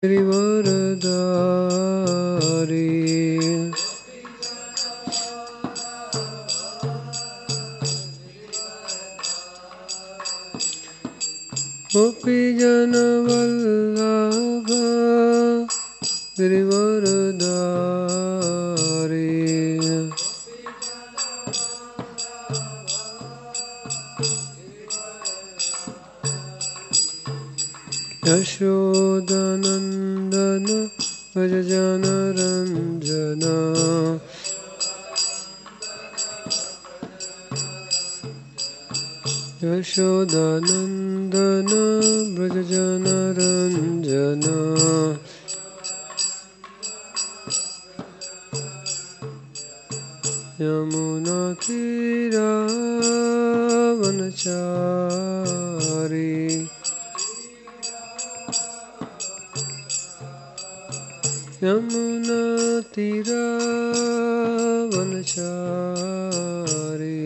गिरिवरदारी गोपीजनवल्लभ गिरिवरदारी यशोदानन्दन व्रज जनरञ्जन यशोदानन्दन व्रज जनरञ्जन यमुनातीरावनचारी यमुनातीरावनचारी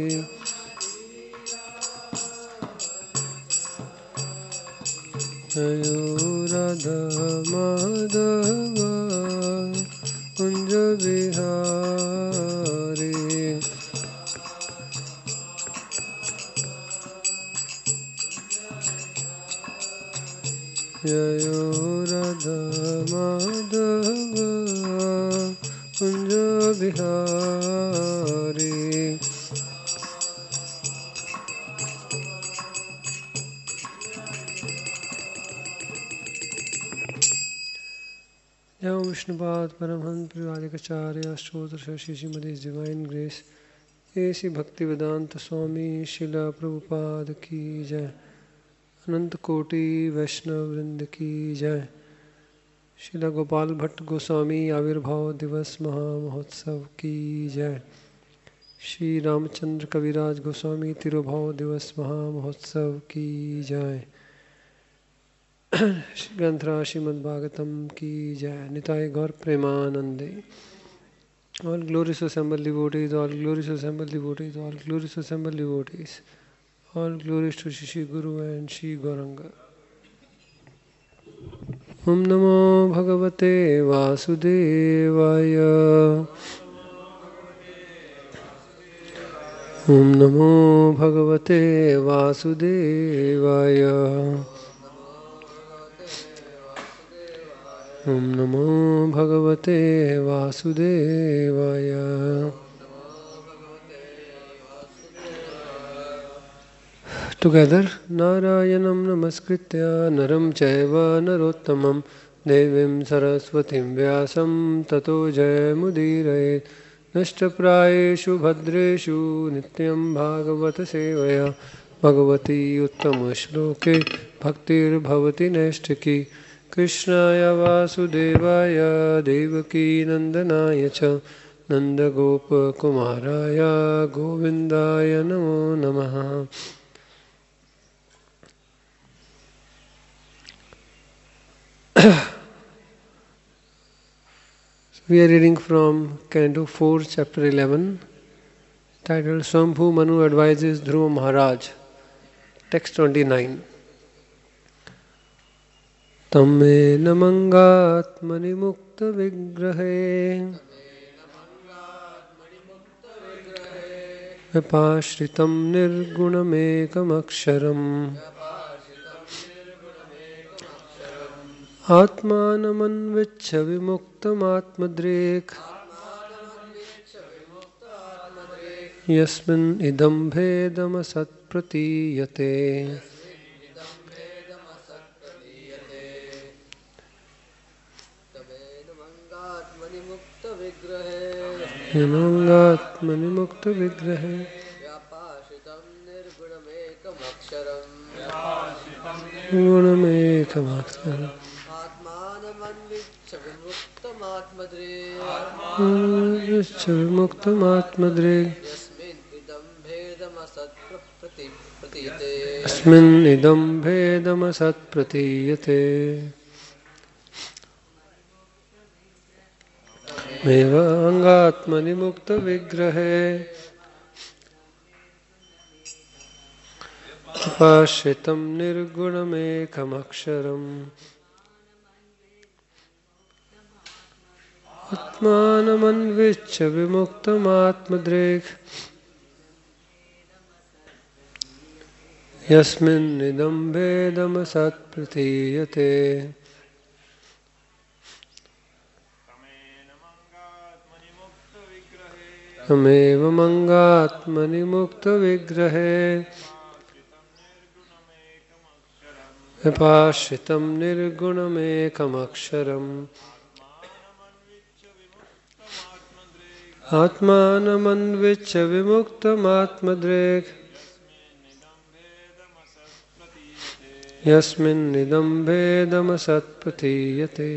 राधा माधव कुंज बिहारी जयो राधा माधव कुंज बिहारी जय विष्णुपाद परमहंस परिवारिकाचार्य अष्टोत्तर श्रीमती डिवाइन ग्रेस ऐसी भक्ति वेदांत स्वामी शिला प्रभुपाद की जय। अनंत कोटि वैष्णव वृंद की जय। शिला गोपाल भट्ट गोस्वामी आविर्भाव दिवस महामहोत्सव की जय। श्री रामचंद्र कविराज गोस्वामी तिरुभाव दिवस महामहोत्सव की जय। ग्रंथराज श्रीमद्भागवतम की जय। निताय गौर प्रेमानंदे। All glorious assembled devotees, all glorious assembled devotees, all glorious assembled devotees. All glories to Shri Guru and Shri Gauranga. Om Namo Bhagavate Vasudevaya. Om Namo Bhagavate Vasudevaya. Om Namo Bhagavate Vasudevaya. Together, Narayanam Namaskritya Naram Chaiva Narottamam Devim Saraswatim Vyasam Tato Jayamudiraye Nashtaprayeshu Bhadreshu Nityam Bhagavata Sevaya Bhagavati Uttama Shloke Bhaktir Bhavati Neshtaki Krishnaya Vasudevaya Devaki Nandanaya Cha Nanda Gopa Kumaraya Govindaya Namo Namaha. We are reading from Canto 4, Chapter 11, titled Swambhu Manu Advises Dhruva Maharaj, Text 29. Tamme namangatmani mukta vigrahe vipashritam nirgunamekam aksharam Atmanamanvichya vimuktam atmadrek Yasmin idam bhedam asat pratiyate. Namangatmani mukta vigrahe Gunamekam aksharam Vimuktam atmadrek Asmin idam bhedam asat pratiyate. Meva angatmani mukta vigrahe Pashitam nirgunamekam aksharam आत्मानमन्विच्य विमुक्तमात्मदृक् यस्मिन्निदं भेदमसत्प्रतीयते तमेवमङ्गात्मनि मुक्तविग्रहे विपाश्रितं निर्गुणमेकमक्षरम् आत्मानमन्विच्य विमुक्तमात्मदृक् यस्मिन्निदं भेदमसत्प्रतीयते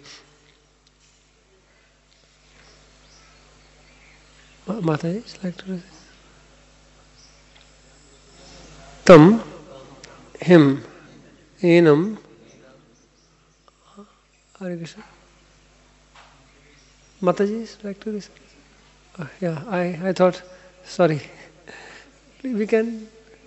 Mataji, like to Tam, him, enam, Hare Krishna. Mataji, like to this. Yeah, I thought, sorry. We can.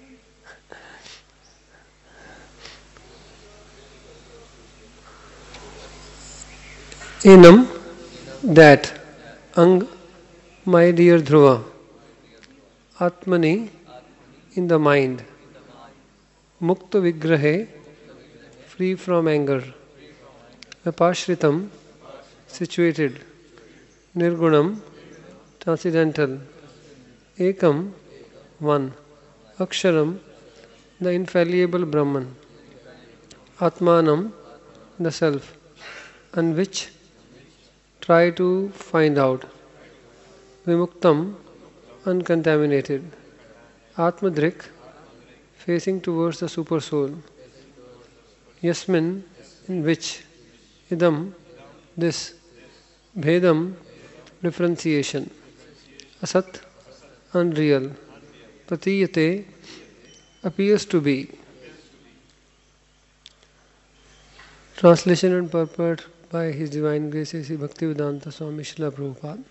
Enam, that, ang, my dear Dhruva, Atmani, in the mind, Mukta Vigrahe, free from anger, Vipashritam, situated, Nirgunam, transcendental, Ekam, one, Aksharam, the infallible Brahman, Atmanam, the self, and which try to find out. Vimuktam, uncontaminated. Atmadrik, facing towards the super soul. Yasmin, in which. Idam, this. Bhedam, differentiation. Asat, unreal. Pratiyate, appears to be. Translation and purport by His Divine Grace A.C. Bhaktivedanta Swami Srila Prabhupada.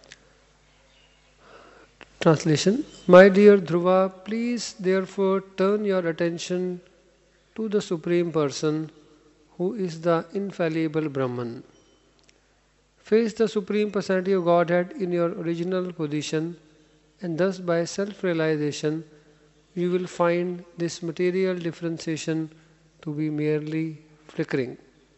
Translation. My dear Dhruva, please therefore turn your attention to the Supreme Person who is the infallible Brahman. Face the Supreme Personality of Godhead in your original position, and thus by self-realization you will find this material differentiation to be merely flickering.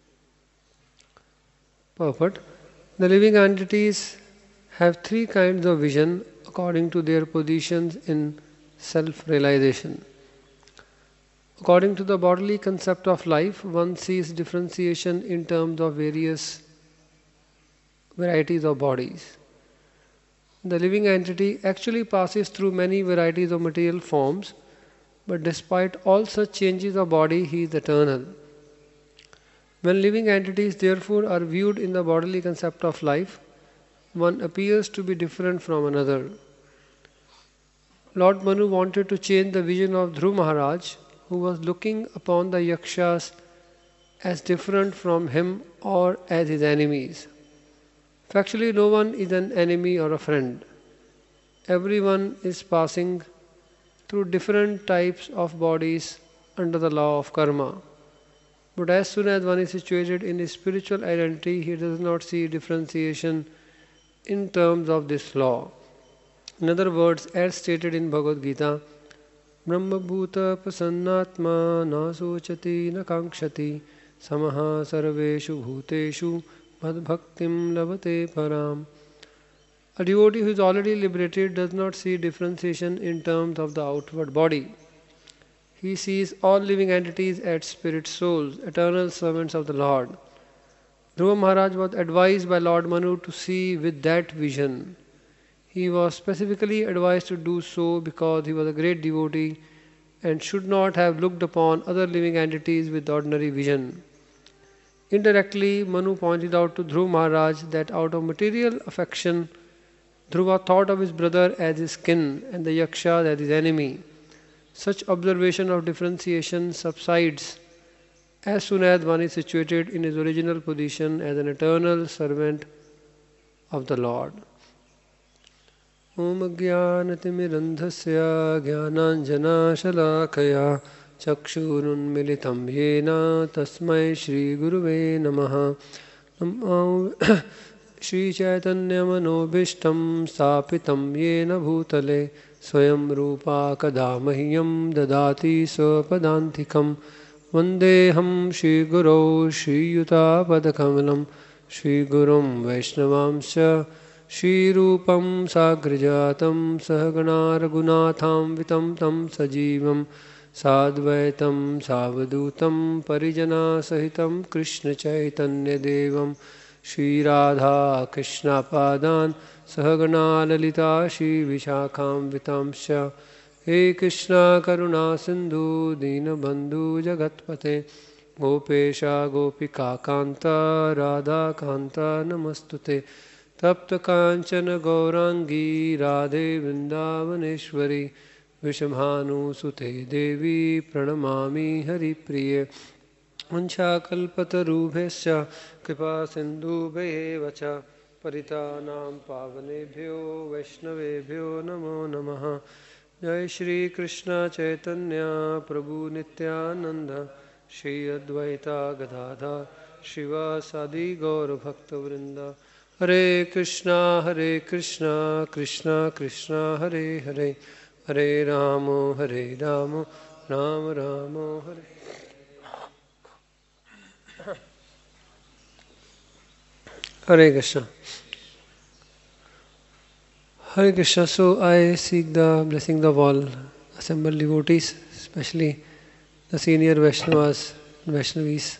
Purport. The living entities have three kinds of vision according to their positions in self-realization. According to the bodily concept of life, one sees differentiation in terms of various varieties of bodies. The living entity actually passes through many varieties of material forms, but despite all such changes of body, he is eternal. When living entities therefore are viewed in the bodily concept of life, one appears to be different from another. Lord Manu wanted to change the vision of Dhruv Maharaj, who was looking upon the Yakshas as different from him or as his enemies. Factually, no one is an enemy or a friend. Everyone is passing through different types of bodies under the law of karma. But as soon as one is situated in his spiritual identity, he does not see differentiation in terms of this law. In other words, as stated in Bhagavad Gita, Brahma Bhuta Prasannatma na sochati na kankshati samaha sarveshu bhuteshu madbhaktim labate param. A devotee who is already liberated does not see differentiation in terms of the outward body. He sees all living entities as spirit souls, eternal servants of the Lord. Dhruva Maharaj was advised by Lord Manu to see with that vision. He was specifically advised to do so because he was a great devotee and should not have looked upon other living entities with ordinary vision. Indirectly, Manu pointed out to Dhruva Maharaj that out of material affection, Dhruva thought of his brother as his kin and the Yakshas as his enemy. Such observation of differentiation subsides as soon as one is situated in his original position as an eternal servant of the Lord. Om Jnanatimirandhasya Jnananjanashalakaya Chakshurunmilitam Yena Tasmai Shri Guruve Namaha. श्रीचैतन्यमनोभीष्टं स्थापितं येन भूतले स्वयं रूपा कदा मह्यं ददाति स्वपदान्तिकं वन्देऽहं श्रीगुरौ श्रीयुतापदकमलं श्रीगुरुं वैष्णवांश्च श्रीरूपं साग्रजातं सहगणा रघुनाथान्वितं तं सजीवं साद्वैतं सावधूतं परिजनसहितं कृष्णचैतन्यदेवं श्रीराधा कृष्णपादान् सहगणा ललिता श्रीविशाखान्वितांश्च हे कृष्णा करुणा सिन्धु दीनबन्धु जगत्पते गोपेश गोपिकान्त राधाकान्त नमस्तुते तप्त कांचन गौरांगी राधे वृंदावनेश्वरी विषभानुसुते देवी प्रणमामि हरिप्रिये वंशाकल्पतरुभ्यश्च कृपा सिन्धुभ्येव च पतितानां पावनेभ्यो वैष्णवेभ्यो नमो नमः। जय श्री कृष्ण चैतन्य प्रभु नित्यानंद श्री अद्वैता गदाधर शिवासादि गौरभक्तवृंद। हरे कृष्णा कृष्णा कृष्णा हरे हरे हरे राम राम राम हरे। Hare Krishna. Hare Krishna. So I seek the blessing of all assembled devotees, especially the senior Vaishnavas and Vaishnavis.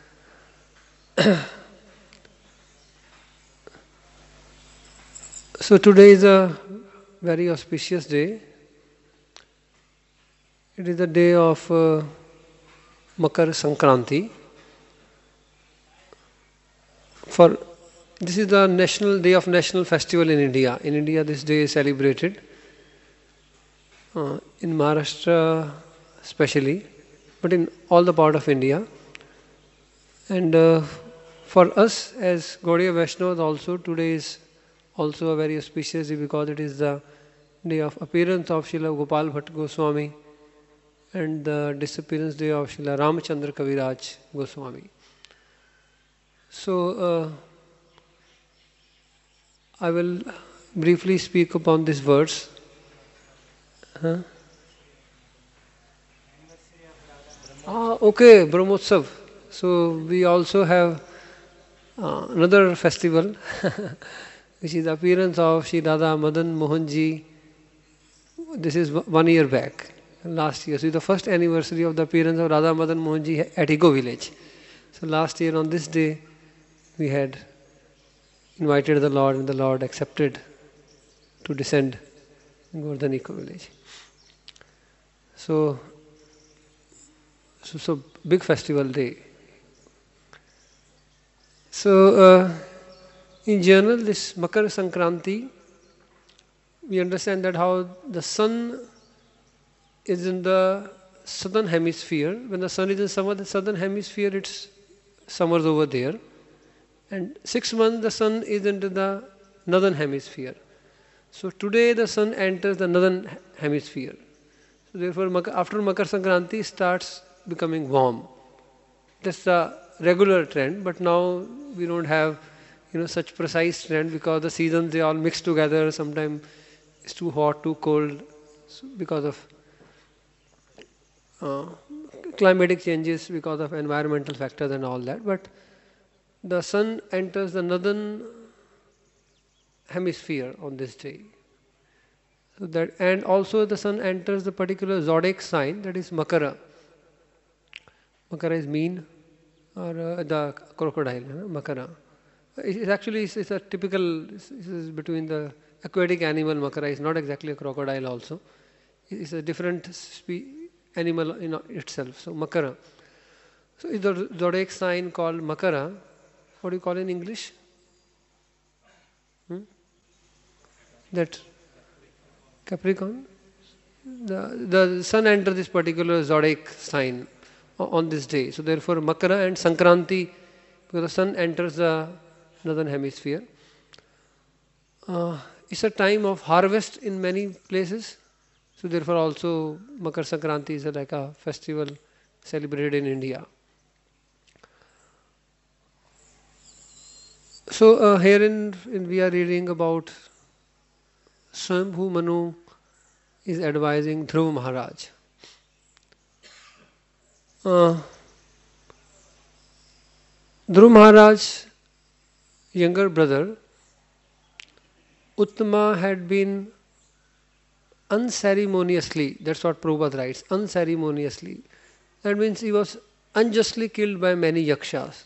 So today is a very auspicious day. It is the day of Makar Sankranti. This is the national day of national festival in India. In India, this day is celebrated. In Maharashtra, especially, but in all the part of India. And for us as Gaudiya Vaishnavas also, today is also a very auspicious day because it is the day of appearance of Srila Gopal Bhatt Goswami and the disappearance day of Srila Ramachandra Kaviraj Goswami. So I will briefly speak upon this verse. Okay, Brahmotsav. So we also have another festival which is the appearance of Sri Radha Madan Mohanji. This is 1 year back, last year. So it's the first anniversary of the appearance of Radha Madan Mohanji at Ego village. So last year on this day we had invited the Lord and the Lord accepted to descend in Govardhan Eco village. So big festival day. So in general, this Makar Sankranti, we understand that how the sun is in the southern hemisphere. When the sun is in the southern hemisphere, it's summers over there. And 6 months the sun is into the northern hemisphere. So today the sun enters the northern hemisphere. So therefore after Makar Sankranti starts becoming warm. That's the regular trend, but now we don't have such precise trend because the seasons they all mix together. Sometimes it's too hot, too cold because of climatic changes, because of environmental factors and all that. But the sun enters the northern hemisphere on this day. So that, and also the sun enters the particular zodiac sign, that is Makara. Makara is mean, or the crocodile, Makara. It's a typical, this is between the aquatic animal Makara. It's not exactly a crocodile also. It's a different animal in itself. So Makara. So it's the zodiac sign called Makara. What do you call it in English? That Capricorn? The sun enters this particular zodiac sign on this day. So therefore Makara and Sankranti, because the sun enters the northern hemisphere. It's a time of harvest in many places. So therefore also Makar Sankranti is like a festival celebrated in India. So we are reading about Swayambhu Manu is advising Dhruva Maharaj. Uh, Dhruva Maharaj's younger brother Uttama had been unceremoniously, that's what Prabhupada writes, unceremoniously. That means he was unjustly killed by many yakshas.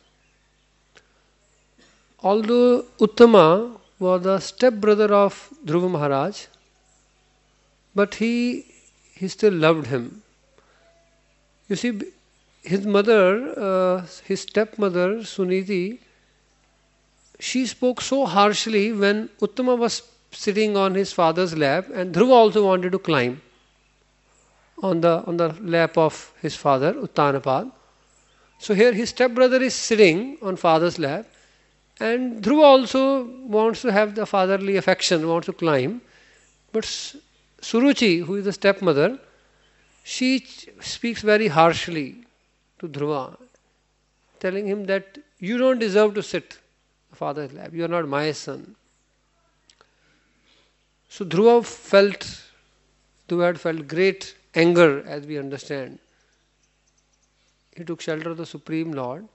Although Uttama was the stepbrother of Dhruva Maharaj, but he still loved him. You see, his mother, his stepmother Suniti, she spoke so harshly when Uttama was sitting on his father's lap, and Dhruva also wanted to climb on the lap of his father, Uttanapad. So here his stepbrother is sitting on father's lap, and Dhruva also wants to have the fatherly affection, wants to climb. But Suruchi, who is the stepmother, she speaks very harshly to Dhruva, telling him that you don't deserve to sit on father's lap, you are not my son. So Dhruva had felt great anger, as we understand. He took shelter of the Supreme Lord.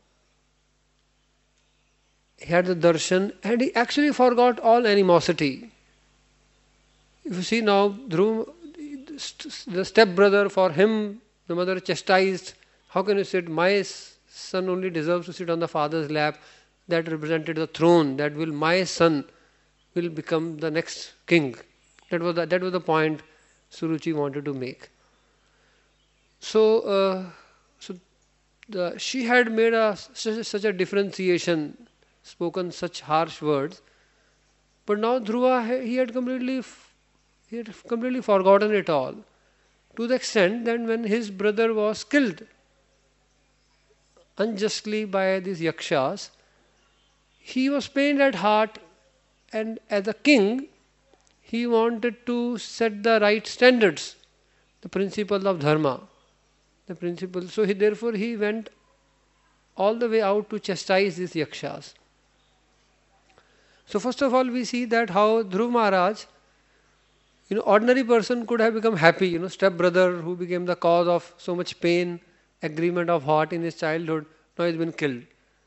He had the darshan and he actually forgot all animosity. If you see now, Dhruva, the stepbrother, for him, the mother chastised, how can you sit? My son only deserves to sit on the father's lap. That represented the throne. That will my son will become the next king. That was the point Suruchi wanted to make. So, she had made such a differentiation, spoken such harsh words, but now Dhruva he had completely forgotten it all, to the extent that when his brother was killed unjustly by these yakshas, he was pained at heart, and as a king, he wanted to set the right standards, the principle of dharma, the principle. So therefore he went all the way out to chastise these yakshas. So first of all, we see that how Dhruva Maharaj, ordinary person could have become happy, stepbrother who became the cause of so much pain, agreement of heart in his childhood, now he's been killed.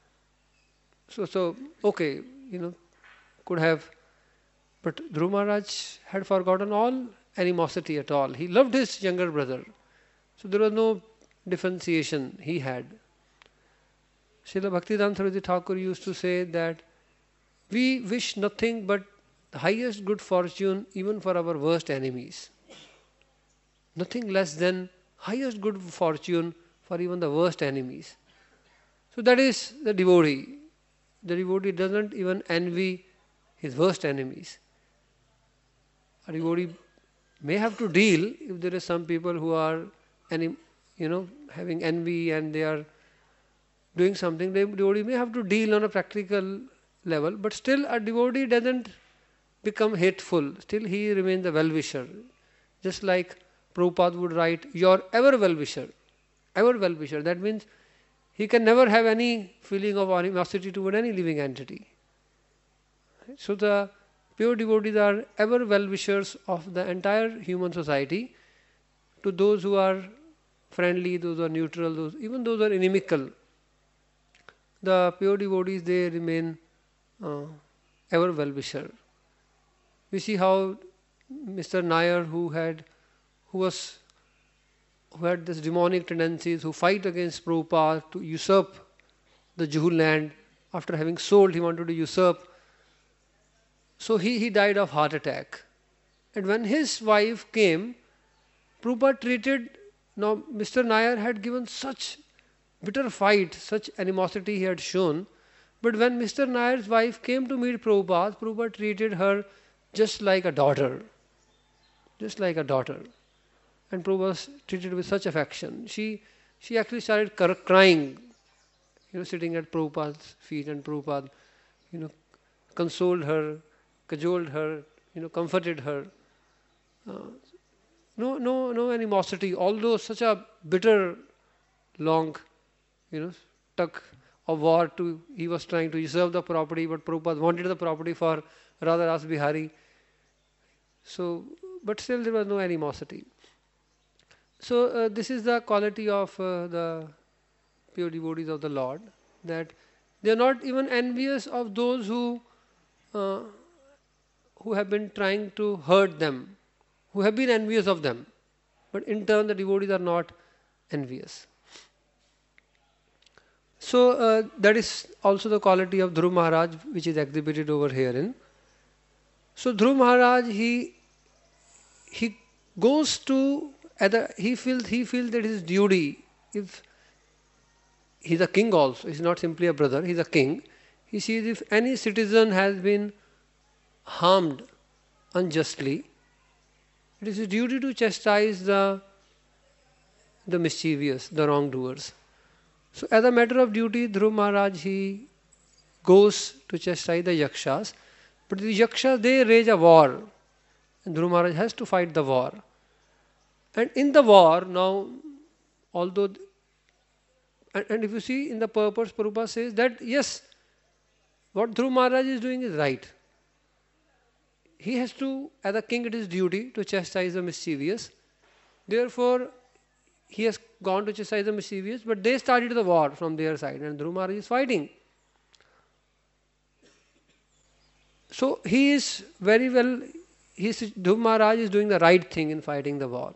So okay, could have, but Dhruva Maharaj had forgotten all animosity at all. He loved his younger brother. So there was no differentiation he had. Srila Bhaktivedanta Saraswati Thakur used to say that we wish nothing but the highest good fortune even for our worst enemies. Nothing less than highest good fortune for even the worst enemies. So that is the devotee. The devotee doesn't even envy his worst enemies. A devotee may have to deal if there is some people who are having envy and they are doing something. The devotee may have to deal on a practical level, but still a devotee doesn't become hateful. Still he remains a well-wisher. Just like Prabhupada would write, your ever well-wisher. Ever well-wisher. That means he can never have any feeling of animosity toward any living entity. So the pure devotees are ever well-wishers of the entire human society, to those who are friendly, those who are neutral, even those who are inimical. The pure devotees, they remain ever well-wisher. We see how Mr. Nair, who had this demonic tendencies, who fight against Prabhupada to usurp the Juhu land. After having sold, he wanted to usurp. So he died of heart attack. And when his wife came, Prabhupada now Mr. Nair had given such bitter fight, such animosity he had shown. But when Mr. Nair's wife came to meet Prabhupada, Prabhupada treated her just like a daughter. Just like a daughter. And Prabhupada was treated with such affection. She actually started crying, sitting at Prabhupada's feet, and Prabhupada, consoled her, cajoled her, comforted her. No animosity, although such a bitter, long, tug of war he was trying to usurp the property, but Prabhupada wanted the property for Radha Ras Bihari. So, but still there was no animosity. So this is the quality of the pure devotees of the Lord, that they are not even envious of those who have been trying to hurt them, who have been envious of them. But in turn, the devotees are not envious. So that is also the quality of Dhruv Maharaj, which is exhibited over herein. So Dhruv Maharaj, he goes to he feels that his duty, if he's a king also, he's not simply a brother, he's a king. He sees if any citizen has been harmed unjustly, it is his duty to chastise the mischievous, the wrongdoers. So as a matter of duty, Dhruv Maharaj, he goes to chastise the yakshas. But the yakshas, they rage a war. And Dhruv Maharaj has to fight the war. And in the war, now, although, and if you see in the purpose, Prabhupada says that, yes, what Dhruv Maharaj is doing is right. He has to, as a king, it is duty to chastise the mischievous. Therefore, he has gone to chastise the mischievous, but they started the war from their side, and Dhruv Maharaj is fighting. So he is very well, Dhruv Maharaj is doing the right thing in fighting the war.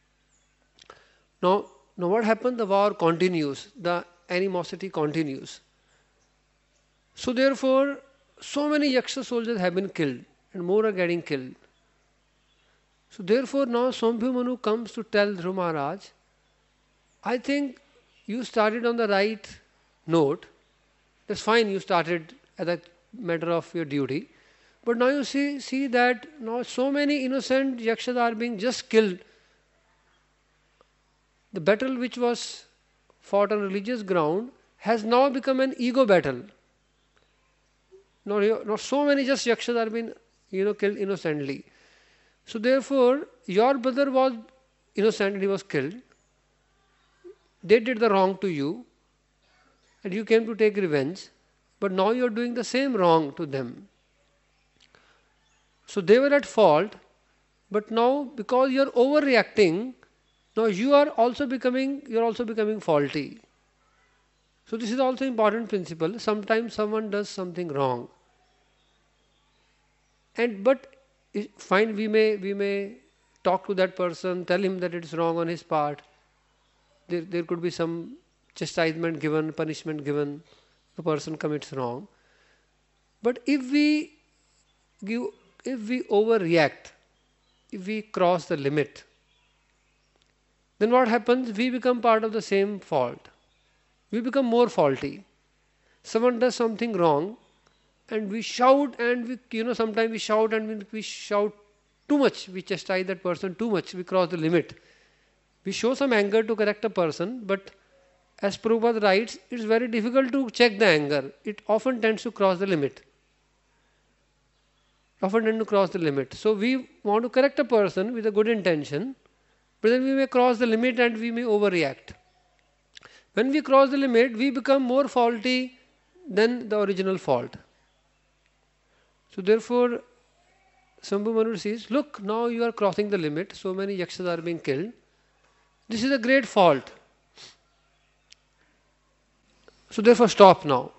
Now what happened? The war continues, the animosity continues. So therefore, so many Yaksha soldiers have been killed, and more are getting killed. So therefore now Swambhu Manu comes to tell Dhruv Maharaj, I think you started on the right note. That's fine, you started as a matter of your duty. But now you see that now so many innocent yakshas are being just killed. The battle which was fought on religious ground has now become an ego battle. Now so many just yakshas are being killed innocently. So therefore, your brother was innocent and he was killed. They did the wrong to you and you came to take revenge. But now you are doing the same wrong to them. So they were at fault, but now because you are overreacting, now you are also becoming faulty. So this is also important principle. Sometimes someone does something wrong, but fine, we may talk to that person, tell him that it is wrong on his part. There could be some chastisement given, punishment given. The person commits wrong. But if we overreact, if we cross the limit, then what happens? We become part of the same fault. We become more faulty. Someone does something wrong and we shout, and sometimes we shout and we shout too much. We chastise that person too much. We cross the limit. We show some anger to correct a person, but as Prabhupada writes, it's very difficult to check the anger. It often tends to cross the limit. So we want to correct a person with a good intention, but then we may cross the limit and we may overreact. When we cross the limit, we become more faulty than the original fault. So therefore, Swambhu Manu says, look, now you are crossing the limit. So many yakshas are being killed. This is a great fault. So therefore stop now.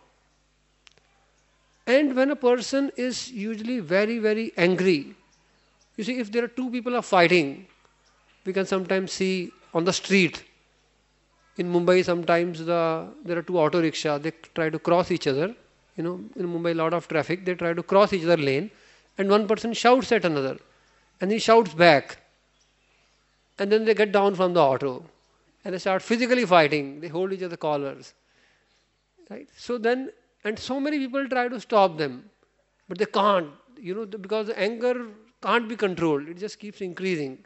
And when a person is usually very, very angry, you see, if there are two people are fighting, we can sometimes see on the street. In Mumbai, sometimes there are two auto rickshaws, they try to cross each other. In Mumbai, a lot of traffic, they try to cross each other lane, and one person shouts at another, and he shouts back. And then they get down from the auto, and they start physically fighting. They hold each other's collars. Right? So then, and so many people try to stop them, but they can't, because the anger can't be controlled. It just keeps increasing.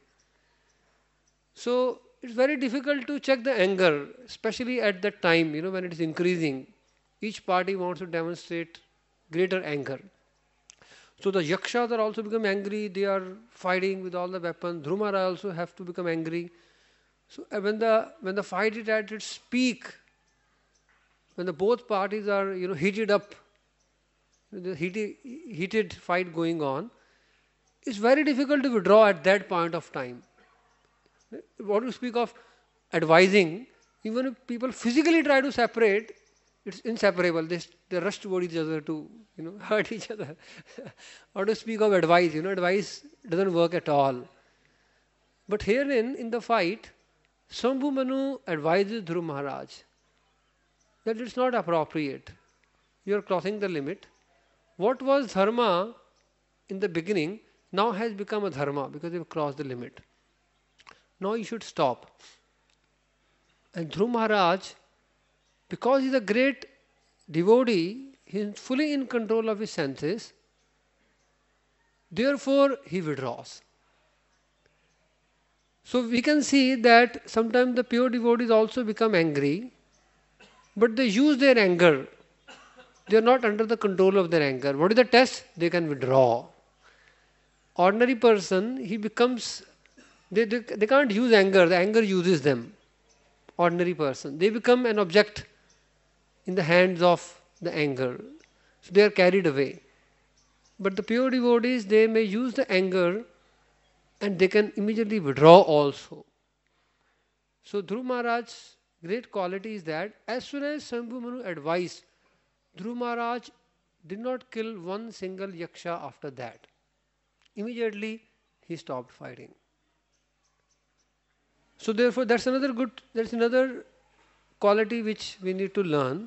So it's very difficult to check the anger, especially at that time, when it is increasing. Each party wants to demonstrate greater anger. So the yakshas are also become angry. They are fighting with all the weapons. Dhruv Maharaj also have to become angry. So when the fight is at its peak, when the both parties are, heated up, the heated fight going on, it's very difficult to withdraw at that point of time. What to speak of advising, even if people physically try to separate, it's inseparable. They rush toward each other to, hurt each other. Or to speak of advice, advice doesn't work at all. But herein, in the fight, Shambhu Manu advises Dhruv Maharaj that it's not appropriate. You are crossing the limit. What was dharma in the beginning now has become a dharma because you've crossed the limit. Now you should stop. And Dhruv Maharaj, because he's a great devotee, he's fully in control of his senses, therefore he withdraws. So we can see that sometimes the pure devotees also become angry, but they use their anger. They are not under the control of their anger. What is the test? They can withdraw. Ordinary person, he becomes, they can't use anger, the anger uses them. Ordinary person. They become an object in the hands of the anger. So they are carried away. But the pure devotees, they may use the anger and they can immediately withdraw also. So Dhruv Maharaj's great quality is that as soon as Shambhu Manu advised, Dhruv Maharaj did not kill one single yaksha after that. Immediately he stopped fighting. So therefore that's another quality which we need to learn.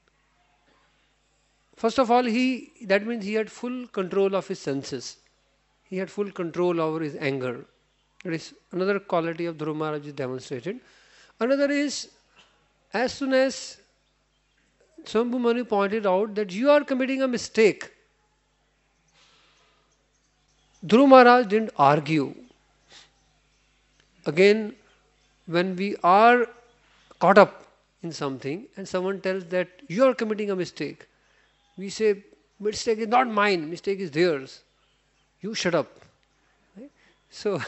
First of all, that means he had full control of his senses. He had full control over his anger. That is another quality of Dhruv Maharaj is demonstrated. Another is, as soon as Shambhu Manu pointed out that you are committing a mistake, Dhruv Maharaj didn't argue. Again, when we are caught up in something and someone tells that you are committing a mistake, we say, mistake is not mine, mistake is theirs. You shut up. Right? So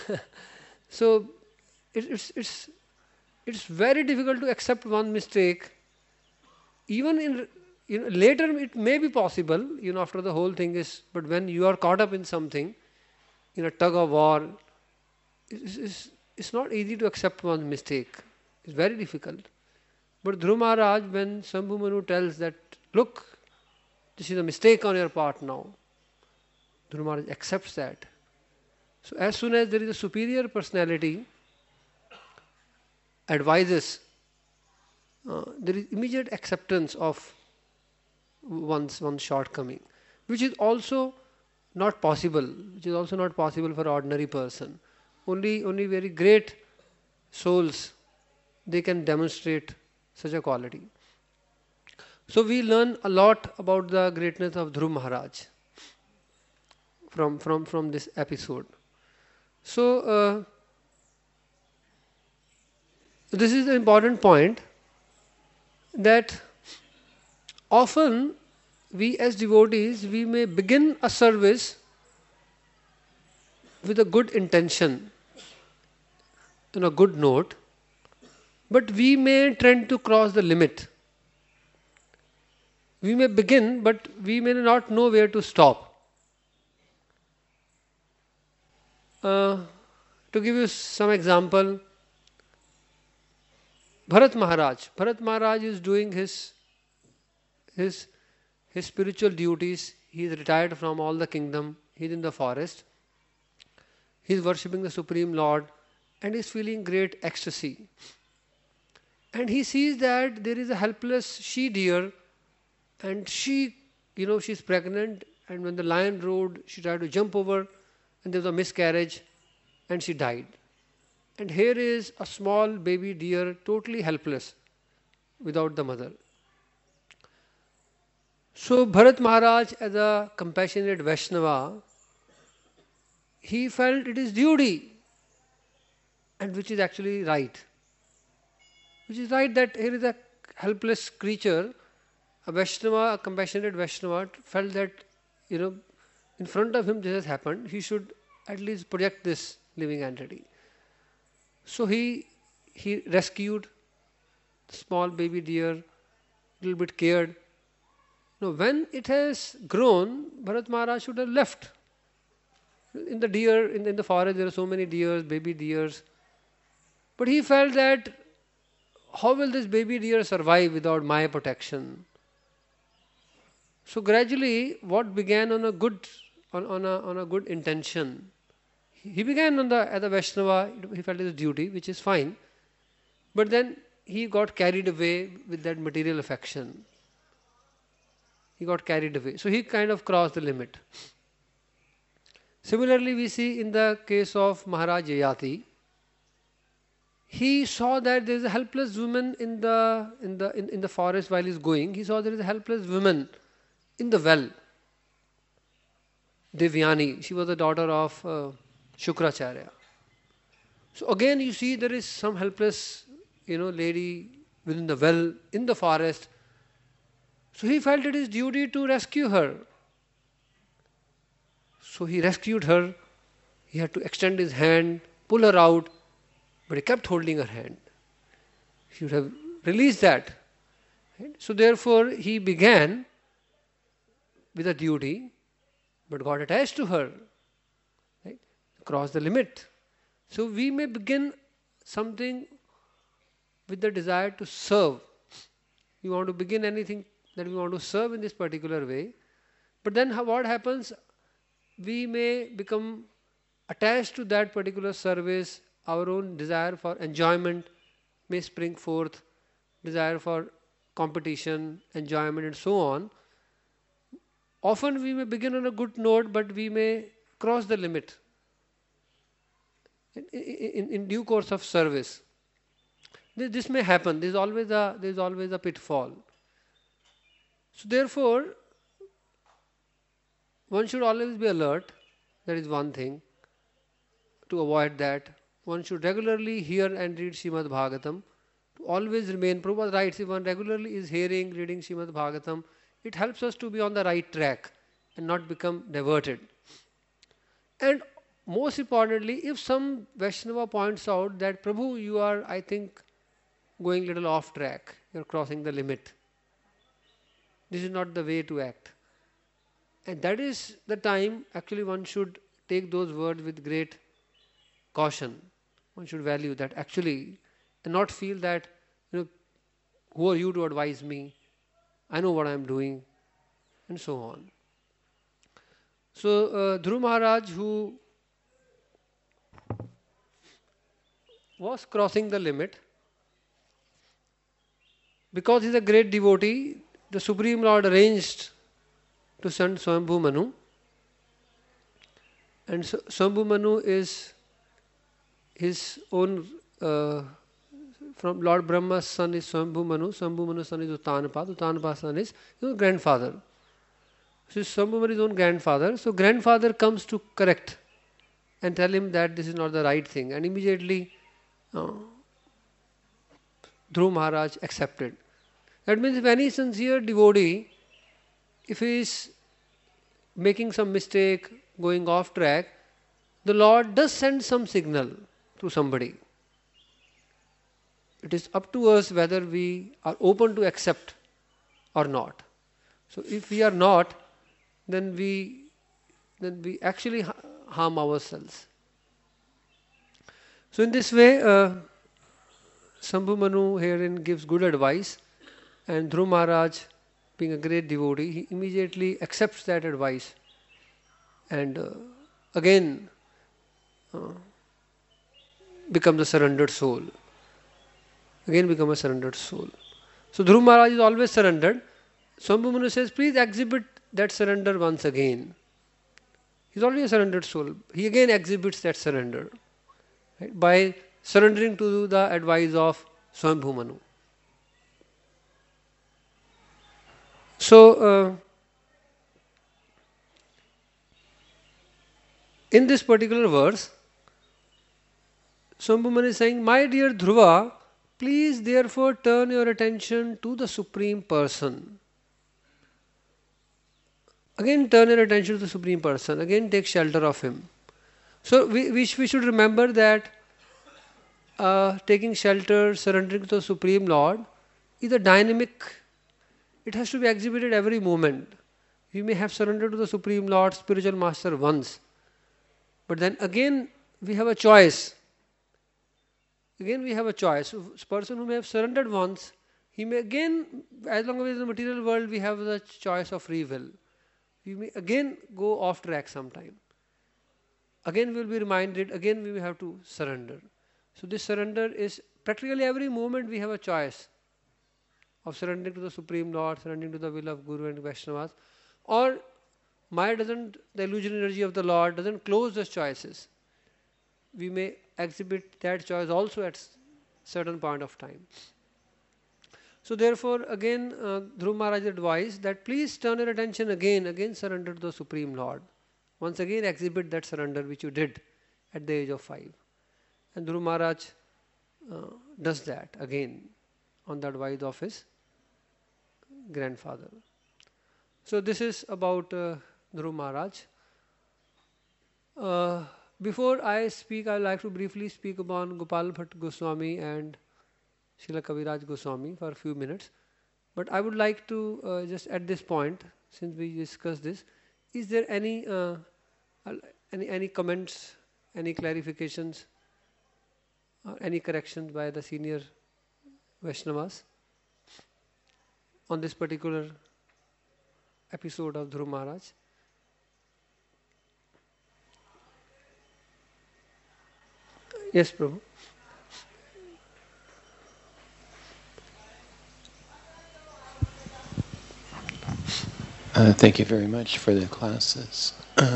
it's very difficult to accept one mistake. Even in later it may be possible, after the whole thing is, but when you are caught up in something, in a tug of war, it's not easy to accept one's mistake. It's very difficult. But Dhruv Maharaj, when Shambhu Manu tells that, look, this is a mistake on your part now, Dhruv Maharaj accepts that. So as soon as there is a superior personality advises, there is immediate acceptance of one's shortcoming, which is also not possible. For ordinary person. Only very great souls, they can demonstrate such a quality. So we learn a lot about the greatness of Dhruv Maharaj from this episode. So this is an important point, that often we as devotees, we may begin a service with a good intention, in a good note, but we may tend to cross the limit. We may begin, but we may not know where to stop. To give you some example, Bharat Maharaj is doing his spiritual duties. He is retired from all the kingdom. He is in the forest. He is worshipping the Supreme Lord and is feeling great ecstasy. And he sees that there is a helpless she-deer, and she is pregnant, and when the lion roared, she tried to jump over, and there was a miscarriage, and she died. And here is a small baby deer, totally helpless, without the mother. So Bharat Maharaj, as a compassionate Vaishnava, he felt it is duty, and which is actually right. Which is right that here is a helpless creature, a Vaishnava, a compassionate Vaishnava felt that, in front of him this has happened, he should at least protect this living entity. So he rescued the small baby deer, little bit cared. Now, when it has grown, Bharat Maharaj should have left. In the deer, in the forest, there are so many deers, baby deers. But he felt that, how will this baby deer survive without my protection? So gradually, what began on a good, on a good intention, he began as a Vaishnava. He felt his duty, which is fine. But then he got carried away with that material affection. He got carried away. So he kind of crossed the limit. Similarly, we see in the case of Maharaj Yayati, he saw that there is a helpless woman in the forest while he is going. He saw there is a helpless woman in the well. Devyani, she was the daughter of Shukracharya. So again you see there is some helpless, lady within the well in the forest. So he felt it his duty to rescue her. So he rescued her. He had to extend his hand, pull her out, but he kept holding her hand. He should have released that. Right? So therefore he began with a duty, but got attached to her. Right? Crossed the limit. So we may begin something with the desire to serve. We want to begin anything that we want to serve in this particular way. But then what happens? We may become attached to that particular service. Our own desire for enjoyment may spring forth, desire for competition, enjoyment, and so on. Often we may begin on a good note, but we may cross the limit in due course of service. This may happen. There is always a pitfall. So therefore, one should always be alert. That is one thing. To avoid that, one should regularly hear and read Srimad Bhagavatam. To always remain, Prabhupada writes, if one regularly is hearing, reading Srimad Bhagavatam, it helps us to be on the right track and not become diverted. And most importantly, if some Vaishnava points out that, Prabhu, you are, I think, going a little off track, you are crossing the limit. This is not the way to act. And that is the time, actually, one should take those words with great caution. One should value that actually, and not feel that, who are you to advise me? I know what I am doing, and so on. So, Dhruv Maharaj, who was crossing the limit, because he is a great devotee, the Supreme Lord arranged to send Swambhu Manu. And Swambhu Manu is his own, from Lord Brahma's son is Swambhu Manu. Swambhu Manu's son is Uttanapa. Uttanapa's son is his grandfather. So Swambhu Manu is his own grandfather. So grandfather comes to correct and tell him that this is not the right thing. And immediately Dhruv Maharaj accepted. That means if any sincere devotee, if he is making some mistake, going off track, the Lord does send some signal to somebody. It is up to us whether we are open to accept or not. So if we are not, then we actually harm ourselves. So in this way, Swambhu Manu herein gives good advice, and Dhruv Maharaj, being a great devotee, he immediately accepts that advice and again becomes a surrendered soul. Again become a surrendered soul. So Dhruv Maharaj is always surrendered. Swambhu Manu says, please exhibit that surrender once again. He is already a surrendered soul. He again exhibits that surrender, right, by surrendering to the advice of Swambhu Manu. So, in this particular verse, Swambhu Manu is saying, my dear Dhruva, please therefore turn your attention to the Supreme Person. Again turn your attention to the Supreme Person. Again take shelter of Him. So we should remember that taking shelter, surrendering to the Supreme Lord is a dynamic it has to be exhibited every moment. We may have surrendered to the Supreme Lord, Spiritual Master once, but then again we have a choice. Again we have a choice. So, a person who may have surrendered once, he may again, as long as in the material world, we have the choice of free will. We may again go off track sometime. Again we will be reminded, again we will have to surrender. So this surrender is practically every moment we have a choice of surrendering to the Supreme Lord, surrendering to the will of Guru and Vaishnavas. Or Maya doesn't, the illusionary energy of the Lord doesn't close those choices. We may exhibit that choice also at certain point of time. So therefore again Dhruv Maharaj advised that please turn your attention again surrender to the Supreme Lord. Once again exhibit that surrender which you did at the age of 5. And Dhruv Maharaj does that again on the advice of his grandfather. So this is about Dhruv Maharaj. Before I speak, I would like to briefly speak upon Gopal Bhatt Goswami and Srila Kaviraj Goswami for a few minutes. But I would like to just at this point, since we discussed this, is there any comments, any clarifications, or any corrections by the senior Vaishnavas on this particular episode of Dhruv Maharaj? Yes, Prabhu. Thank you very much for the classes.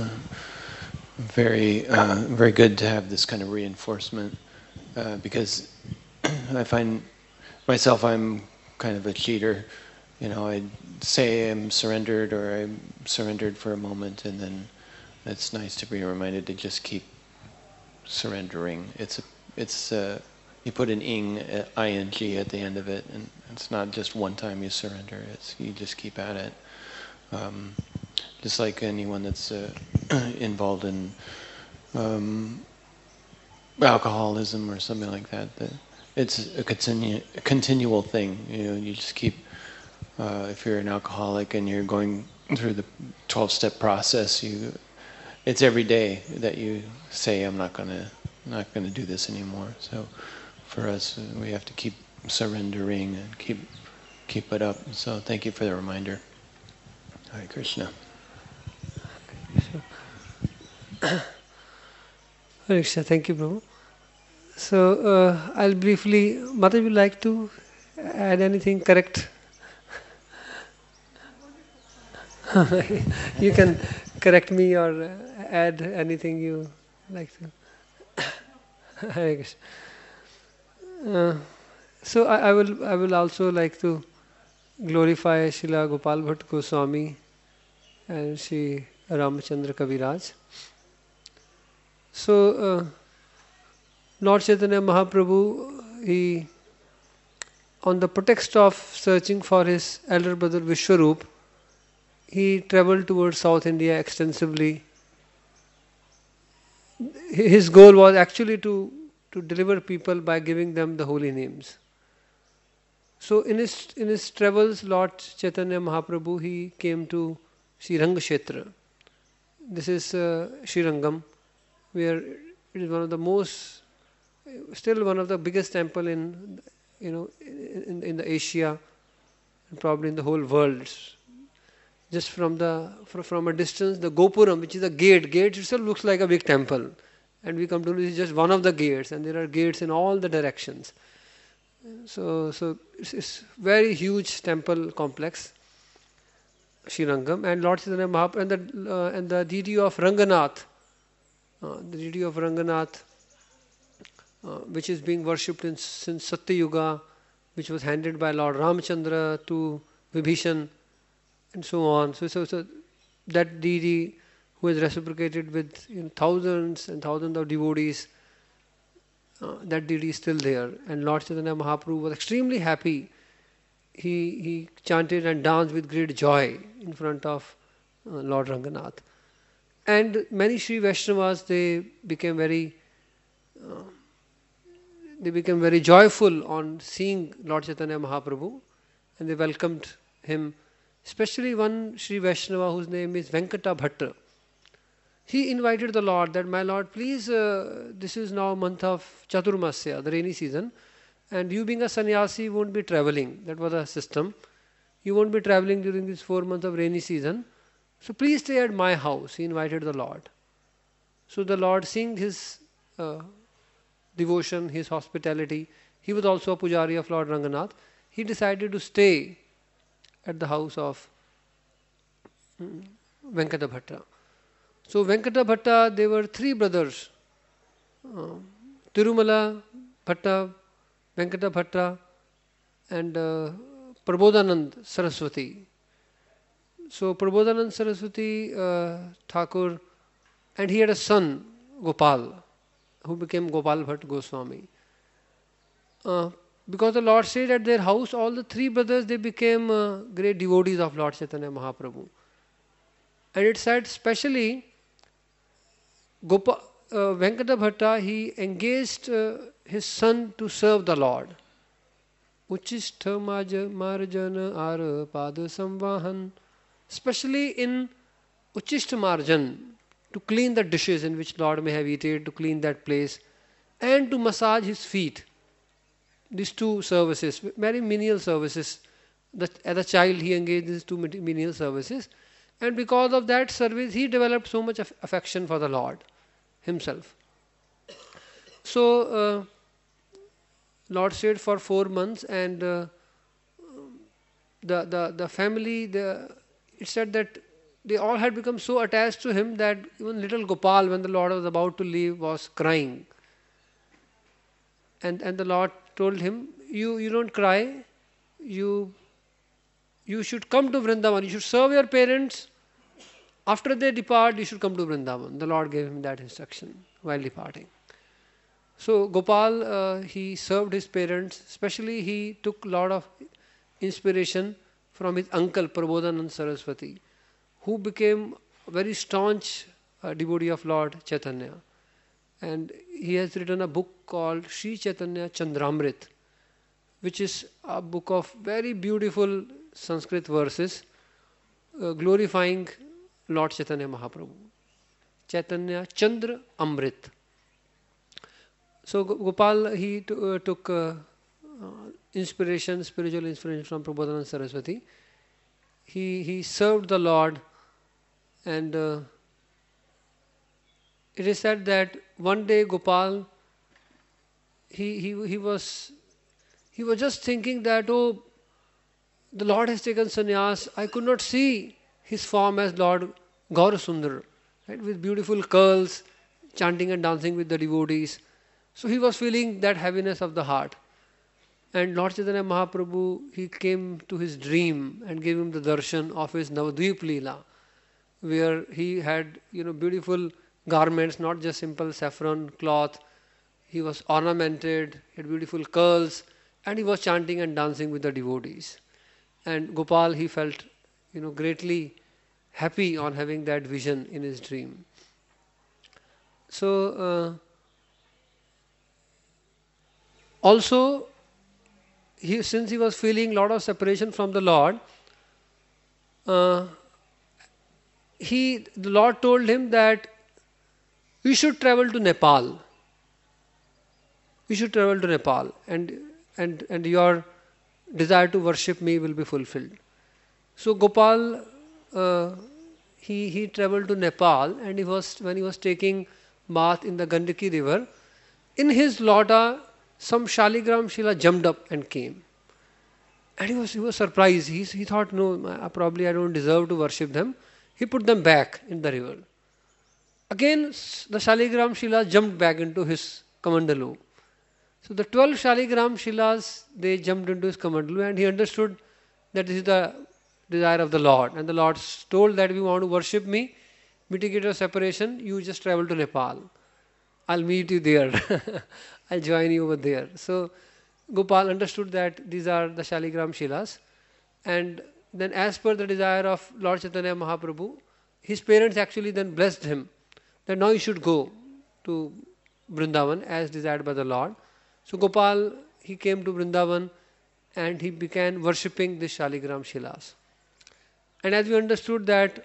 Very good to have this kind of reinforcement because I find myself I'm kind of a cheater. I say I'm surrendered or I'm surrendered for a moment, and then it's nice to be reminded to just keep surrendering. You put an ing at the end of it, and it's not just one time you surrender. You just keep at it. Just like anyone that's involved in alcoholism or something like that, it's a continual thing. You just keep. If you're an alcoholic and you're going through the 12-step process, it's every day that you say, "I'm not gonna do this anymore." So, for us, we have to keep surrendering and keep it up. So, thank you for the reminder. Hare Krishna. Hare Krishna. Thank you, Prabhu. So I'll briefly, Mata, would you like to add anything, correct? You can correct me or add anything you like to. Hare Krishna. So I will also like to glorify Srila Gopal Bhatt Goswami and Sri Ramachandra Kaviraj. So Lord Chaitanya Mahaprabhu, he, on the pretext of searching for his elder brother Vishwarup, he travelled towards South India extensively. His goal was actually to deliver people by giving them the holy names. So in his travels, Lord Chaitanya Mahaprabhu, he came to Sriranga Kshetra. This is Srirangam, where it is one of the most, still one of the biggest temple in the Asia, and probably in the whole world. Just from a distance, the Gopuram, which is a gate itself looks like a big temple, and we come to know this is just one of the gates, and there are gates in all the directions. So it's very huge temple complex, Srirangam, and Lord Chaitanya Mahaprabhu and the deity of Ranganath, which is being worshipped since Satya Yuga, which was handed by Lord Ramachandra to Vibhishan, and so on. So that deity who has reciprocated with thousands and thousands of devotees, that deity is still there. And Lord Chaitanya Mahaprabhu was extremely happy. He chanted and danced with great joy in front of Lord Ranganath. And many Sri Vaishnavas, they became very joyful on seeing Lord Chaitanya Mahaprabhu, and they welcomed him especially one Sri Vaishnava whose name is Venkata Bhatta. He invited the Lord that, my Lord, please, this is now month of Chaturmasya, the rainy season, and you being a sannyasi won't be traveling. That was a system. You won't be traveling during these 4 months of rainy season. So please stay at my house. He invited the Lord. So the Lord, seeing his devotion, his hospitality, he was also a pujari of Lord Ranganath. He decided to stay at the house of Venkata Bhatta. So Venkata Bhatta, there were 3 brothers, Tirumala Bhatta, Venkata Bhatta, and Prabodhanand Saraswati. So Prabodhanand Saraswati Thakur, and he had a son, Gopal, who became Gopal Bhatt Goswami. Because the Lord stayed at their house, all the 3 brothers, they became great devotees of Lord Chaitanya Mahaprabhu. And it said specially, Venkata Bhatta, he engaged his son to serve the Lord. Uchishtha marjana ara pada samvahan. Especially in Uchishtha marjan, to clean the dishes in which Lord may have eaten, to clean that place, and to massage his feet. These 2 services, very menial services. As a child, he engaged in these 2 menial services. And because of that service, he developed so much affection for the Lord himself. So, Lord stayed for 4 months, and the family, it said that they all had become so attached to him that even little Gopal, when the Lord was about to leave, was crying. And the Lord told him, you don't cry, you should come to Vrindavan, you should serve your parents. After they depart, you should come to Vrindavan. The Lord gave him that instruction while departing. So Gopal, he served his parents, especially he took a lot of inspiration from his uncle Prabodhanand Saraswati, who became a very staunch devotee of Lord Chaitanya. And he has written a book called Sri Chaitanya Chandramrit, which is a book of very beautiful Sanskrit verses glorifying Lord Chaitanya Mahaprabhu. Chaitanya Chandra Amrit. So Gopal, he took inspiration, spiritual inspiration from Prabodhanand Saraswati. He served the Lord, and it is said that one day Gopal, he was just thinking that, oh, the Lord has taken sannyas. I could not see his form as Lord Gaurasundar, right, with beautiful curls, chanting and dancing with the devotees. So he was feeling that heaviness of the heart. And Lord Chaitanya Mahaprabhu, he came to his dream and gave him the darshan of his Navadvip Leela, where he had, beautiful garments, not just simple saffron cloth. He was ornamented, he had beautiful curls, and he was chanting and dancing with the devotees. And Gopal, he felt, greatly happy on having that vision in his dream. So, also, since he was feeling a lot of separation from the Lord, the Lord told him that you should travel to Nepal. You should travel to Nepal, and your desire to worship me will be fulfilled. So Gopal, he traveled to Nepal, and when he was taking bath in the Gandaki river, in his lota, some Shaligram Shila jumped up and came. And he was surprised. He thought, no, probably I don't deserve to worship them. He put them back in the river. Again, the Shaligram Shila jumped back into his Kamandalu. So the 12 Shaligram Shilas, they jumped into his Kamandalu, and he understood that this is the desire of the Lord. And the Lord told that if you want to worship me, mitigate your separation, you just travel to Nepal. I'll meet you there. I'll join you over there. So Gopal understood that these are the Shaligram Shilas. And then as per the desire of Lord Chaitanya Mahaprabhu, his parents actually then blessed him that now you should go to Vrindavan as desired by the Lord. So Gopal, he came to Vrindavan and he began worshipping the Shaligram Shilas. And as we understood that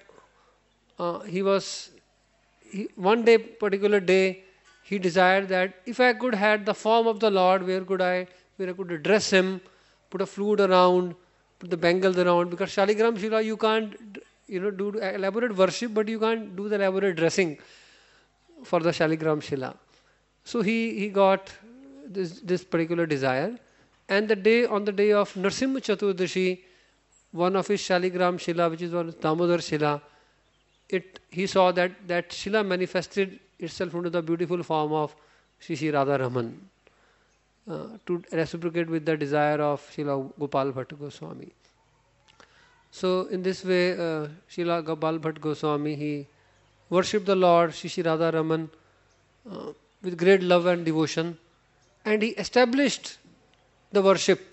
one day, particular day, he desired that if I could have the form of the Lord, where I could address him, put a flute around, put the bangles around, because Shaligram Shila you can't do elaborate worship, but you can't do the elaborate dressing for the Shaligram Shila. So he got this particular desire, and on the day of Narsimha Chaturdashi, one of his Shaligram Shila, which is one Damodar Shila, he saw that Shila manifested itself into the beautiful form of Shri Radha Raman, to reciprocate with the desire of Srila Gopal Bhatt Goswami. So in this way, Srila Gopal Bhatt Goswami, he worshipped the Lord Shri Radha Raman with great love and devotion, and he established the worship.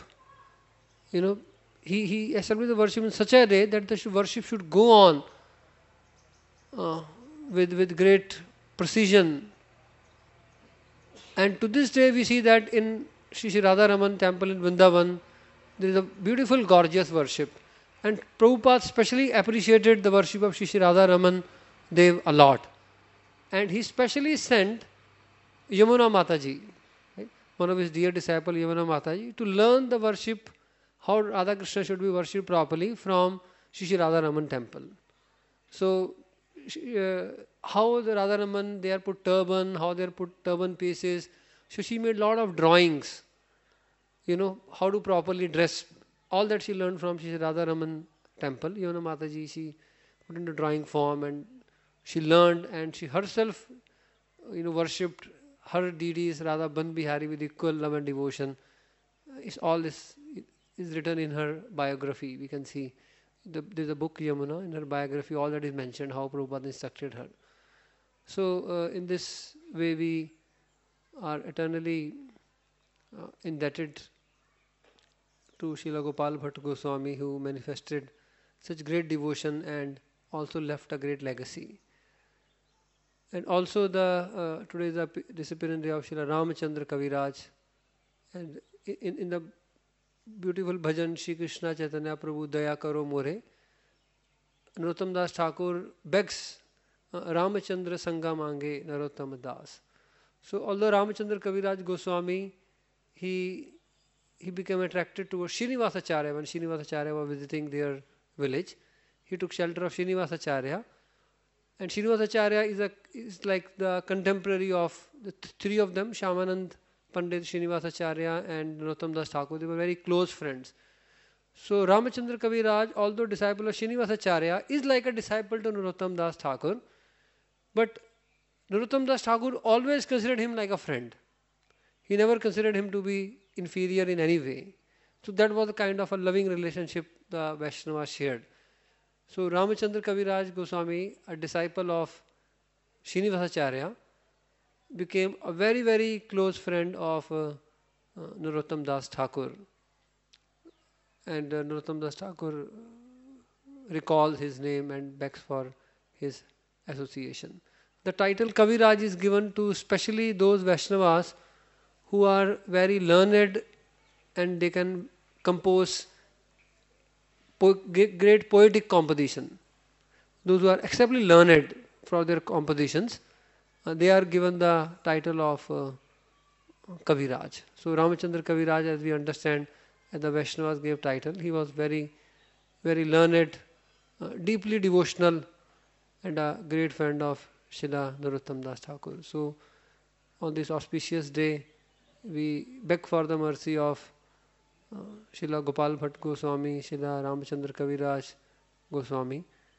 He established the worship in such a way that the worship should go on with great precision. And to this day we see that in Shri Radha Raman temple in Vrindavan, there is a beautiful, gorgeous worship. And Prabhupada specially appreciated the worship of Shri Radha Raman Dev a lot. And he specially sent Yamuna Mataji, right, one of his dear disciples, Yamuna Mataji, to learn the worship, how Radha Krishna should be worshipped properly from Shri Radha Raman temple. So how the Radha Raman, they are put turban, how they are put turban pieces. So she made a lot of drawings, how to properly dress. All that she learned from Shri Radha Raman temple. Yamuna Mataji, she put into drawing form, and she learned, and she herself, worshipped her deities, Radha Bandh Bihari, with equal love and devotion. All this is written in her biography. We can see. There's a book, Yamuna, in her biography, all that is mentioned, how Prabhupada instructed her. So, in this way, we are eternally indebted to Srila Gopal Bhatt Goswami, who manifested such great devotion and also left a great legacy. And also, today is the disappearance day of Srila Ramachandra Kaviraj. And in the beautiful bhajan, Shri Krishna Chaitanya Prabhu Daya Karo More, Narottam Das Thakur begs Ramachandra Sangha Mange Narottam Das. So although Ramachandra Kaviraj Goswami, he became attracted towards Srinivasacharya. When Srinivasacharya was visiting their village, he took shelter of Srinivasacharya. And Srinivasacharya is like the contemporary of the three of them, Shyamanand Pandit, Srinivasacharya and Narottam Das Thakur. They were very close friends. So Ramachandra Kaviraj, although disciple of Srinivasacharya, is like a disciple to Narottam Das Thakur. But Narottam Das Thakur always considered him like a friend. He never considered him to be inferior in any way. So that was a kind of a loving relationship the Vaishnavas shared. So Ramachandra Kaviraj Goswami, a disciple of Srinivasacharya, became a very, very close friend of Narottam Das Thakur. And Narottam Das Thakur recalls his name and begs for his association. The title Kaviraj is given to especially those Vaishnavas who are very learned and they can compose great poetic composition. Those who are exceptionally learned for their compositions, they are given the title of Kaviraj. So Ramachandra Kaviraj, as we understand, as the Vaishnavas gave title, he was very, very learned, deeply devotional, and a great friend of Srila Narottam Das Thakur. So on this auspicious day, we beg for the mercy of Srila Gopal Bhatt Goswami, Srila Ramachandra Kaviraj Goswami,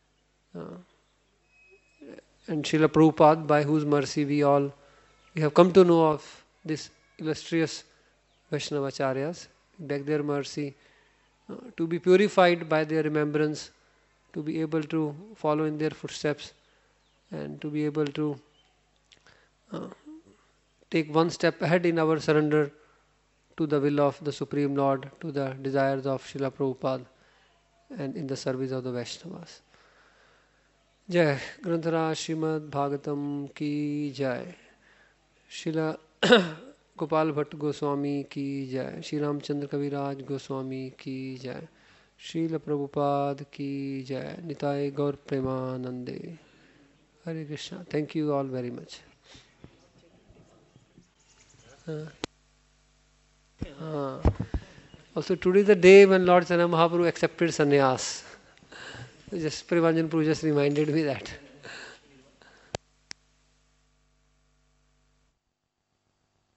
and Srila Prabhupada, by whose mercy we have come to know of this illustrious Vaishnavacharyas. Beg their mercy to be purified by their remembrance, to be able to follow in their footsteps, and to be able to take one step ahead in our surrender to the will of the Supreme Lord, to the desires of Srila Prabhupada, and in the service of the Vaishnavas. Jai Granthara Srimad Bhagavatam ki Jai. Srila Gopal Bhatt Goswami ki Jai. Shri Ramchandra Kaviraj Goswami ki Jai. Srila Prabhupada ki jai. Nitai Gaur Premanande. Hare Krishna. Thank you all very much. Also today is the day when Lord Chaitanya Mahaprabhu accepted sannyas. Just Premanjan Prabhu just reminded me that.